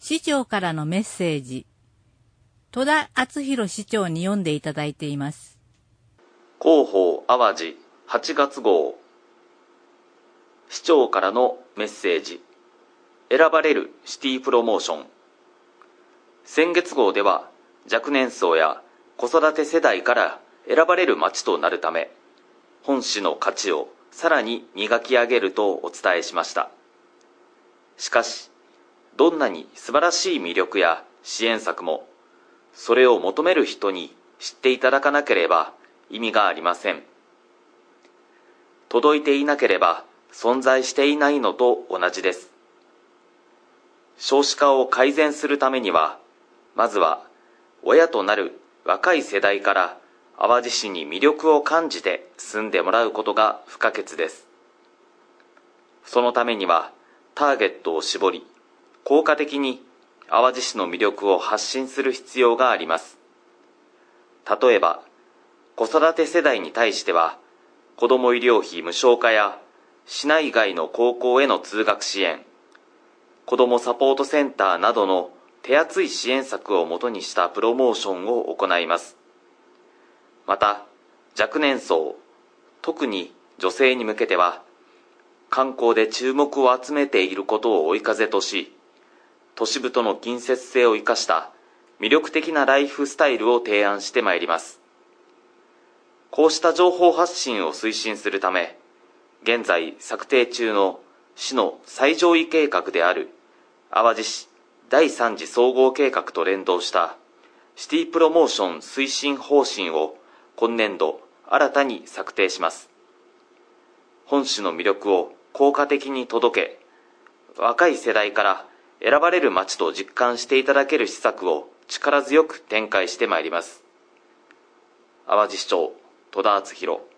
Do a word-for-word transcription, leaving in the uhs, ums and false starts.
市長からのメッセージ、戸田敦弘市長に読んでいただいています。 広報淡路はちがつ号、市長からのメッセージ、選ばれるシティプロモーション。先月号では若年層や子育て世代から選ばれる街となるため、本市の価値をさらに磨き上げるとお伝えしました。しかし、どんなに素晴らしい魅力や支援策も、それを求める人に知っていただかなければ意味がありません。届いていなければ存在していないのと同じです。少子化を改善するためには、まずは親となる若い世代から淡路市に魅力を感じて住んでもらうことが不可欠です。そのためにはターゲットを絞り、効果的に淡路市の魅力を発信する必要があります。例えば、子育て世代に対しては、子ども医療費無償化や市内外の高校への通学支援、子どもサポートセンターなどの手厚い支援策をもとにしたプロモーションを行います。また、若年層、特に女性に向けては、観光で注目を集めていることを追い風とし、都市部との近接性を生かした魅力的なライフスタイルを提案してまいります。こうした情報発信を推進するため、現在策定中の市の最上位計画である淡路市第三次総合計画と連動したシティプロモーション推進方針を今年度新たに策定します。本市の魅力を効果的に届け、若い世代から選ばれる街と実感していただける施策を力強く展開してまいります。淡路市長、戸田敦弘。